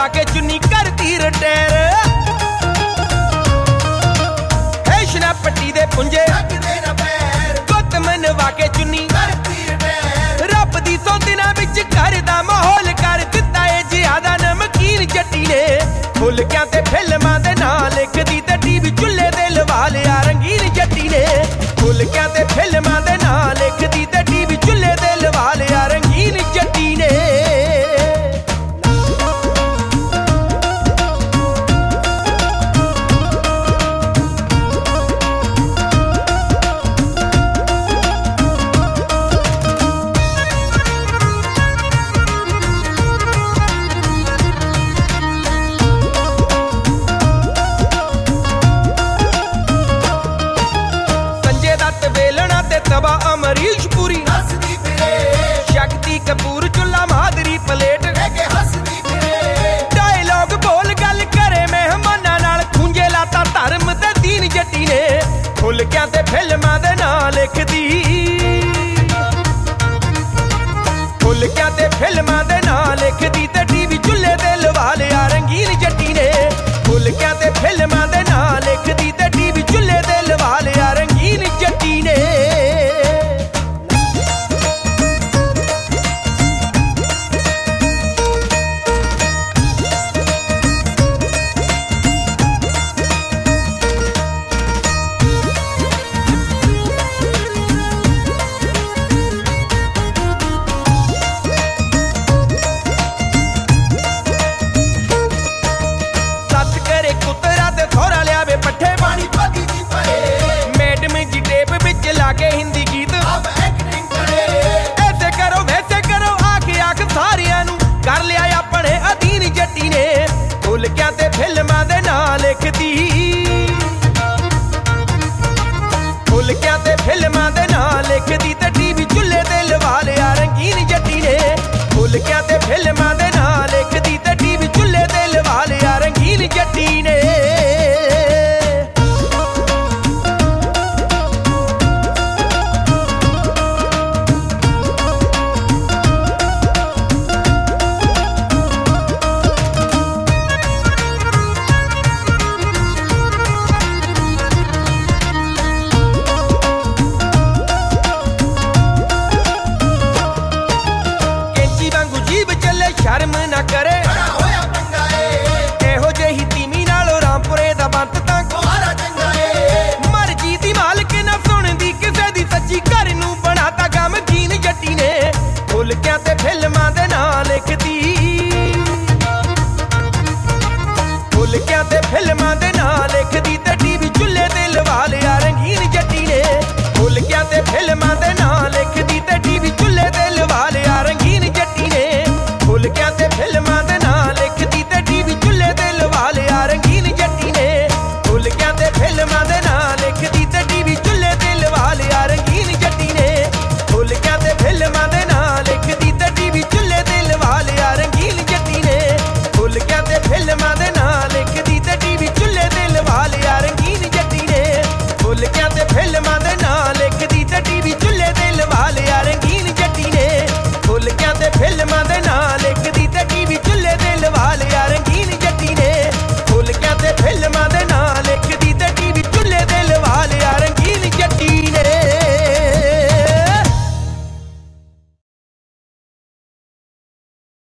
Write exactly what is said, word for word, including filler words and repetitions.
ਲਾ ਕੇ ਚੁੰਨੀ ਕਰਦੀ ਰਿਟੇਰ ਹੈ ਸ਼ਨਾਪਟੀ ਦੇ ਪੁੰਜੇ ਗੁੱਤ ਮਨਵਾ ਕੇ ਚੁੰਨੀ ਕਰਦੀ ਰਿਟੇਰ ਰੱਬ ਦੀ ਸੌਂਦਨਾ ਵਿੱਚ ਘਰ ਦਾ ਮਾਹੌਲ ਕਰ ਦਿੱਤਾ ਏ ਜਿਆਦਾ ਨਮਕੀਨ ਜੱਟੀ ਨੇ ਫੁਲਕਿਆਂ ਤੇ ਫਿਲਮਾਂ ਦੇ ਨਾਂ ਲਿਖਦੀ ਤੇ ਟੀਵੀ ਚੁੱਲ੍ਹੇ ਤੇ ਲਵਾ ਲਿਆ ਰੰਗੀਨ ਜੱਟੀ ਨੇ ਫੁਲਕਿਆਂ ਤੇ ਫਿਲਮਾਂ ਦੇ ਨਾਂ ਲਿਖਦੀ ਤੇ ਟੀਵੀ ਚੁੱਲ੍ਹੇ ਤੇ ਲਵਾ ਲਿਆ ਰੰਗੀਨ ਜੱਟੀ ਨੇ ਤਬਾ ਅਮਰੀਸ਼ ਪੁਰੀ ਹੱਸਦੀ ਫਿਰੇ ਸ਼ਕਤੀ ਕਪੂਰ ਚੁੱਲਾ ਮਾਦਰੀ ਪਲੇਟ ਲੈ ਕੇ ਹੱਸਦੀ ਫਿਰੇ ਡਾਇਲੌਗ ਬੋਲ ਗੱਲ ਕਰੇ ਮਹਿਮਾਨਾਂ ਨਾਲ ਖੁੰਝੇ ਲਾਤਾ ਧਰਮ ਤੇ ਦੀਨ ਜੱਟੀ ਨੇ ਫੁਲਕਿਆਂ ਤੇ ਫਿਲਮਾਂ ਦੇ ਨਾਂ ਲਿਖਦੀ ਫੁਲਕਿਆਂ ਤੇ ਫਿਲਮਾਂ ਦੇ ਨਾਂ ਲਿਖਦੀ ਤੇ ਟੀਵੀ ਚੁੱਲ੍ਹੇ ਤੇ ਲਵਾ ਲਿਆ ਰੰਗੀਨ ਜੱਟੀ ਨੇ ਫੁਲਕਿਆਂ ਤੇ ਫਿਲਮਾਂ ਦੇ ਨਾਂ ਲਿਖਦੀ ਤੇ ਟੀਵੀ ਚੁੱਲ੍ਹੇ ਤੇ ਲਵਾ ਲਿਆ ਰੰਗੀਨ ਜੱਟੀ ਨੇ ਕੁਤਰਾ ਤੇ ਥੋੜਾ ਲਿਆਵੇ ਪੱਠੇ ਪਾਣੀ ਪੱਗੀ ਦੀ ਪਰੇ ਮੈਡਮ ਜੀ ਟੇਪ ਵਿੱਚ ਲਾ ਕੇ ਹਿੰਦੀ ਗੀਤ ਅਬ ਐਕਟਿੰਗ ਕਰੇ ਐਸੇ ਕਰੋ ਵੈਸੇ ਕਰੋ ਆਖੇ ਆਖ ਸਾਰਿਆਂ ਨੂੰ ਕਰ ਲਿਆ ਆਪਣੇ ਅਧੀਨ ਜੱਟੀ ਨੇ ਫੁਲਕਿਆਂ ਤੇ ਫਿਲਮਾਂ ਦੇ ਨਾਂ ਲਿਖਦੀ ਫੁਲਕਿਆਂ ਤੇ ਫਿਲਮਾਂ ਦੇ ਨਾਂ ਲਿਖਦੀ ਤੇ ਟੀਵੀ ਚੁੱਲ੍ਹੇ ਤੇ ਲਵਾ ਲਿਆ ਰੰਗੀਨ ਜੱਟੀ ਨੇ ਫੁਲਕਿਆਂ ਤੇ ਫਿਲਮਾਂ ਦੇ ਨਾਂ ਲਿਖਦੀ ਤੇ ਟੀਵੀ ਚੁੱਲ੍ਹੇ ਤੇ ਲਵਾ ਲਿਆ ਰੰਗੀਨ ਜੱਟੀ ਨੇ ਸ਼ਰਮ ਨਾ ਕਰੇ ਹੋਇਆ ਪੰਗਾ ਏ ਇਹੋ ਜਿਹੀ ਤੀਮੀ ਨਾਲੋਂ ਰਾਮਪੁਰੇ ਦਾ ਬੰਤ ਤਾਂ ਕੁਆਰਾ ਚੰਗਾ ਏ ਮਰਜੀ ਦੀ ਮਾਲਕ ਨਾ ਸੁਣਦੀ ਕਿਸੇ ਦੀ ਸੱਚੀ ਘਰ ਨੂੰ ਬਣਾਤਾ ਗਮਗੀਨ ਜੱਟੀ ਨੇ ਫੁਲਕਿਆਂ ਤੇ ਫਿਲਮਾਂ ਦੇ ਨਾਂ ਲਿਖਦੀ ਫੁਲਕਿਆਂ ਤੇ ਫਿਲਮਾਂ ਦੇ ਨਾਂ ਲਿਖਦੀ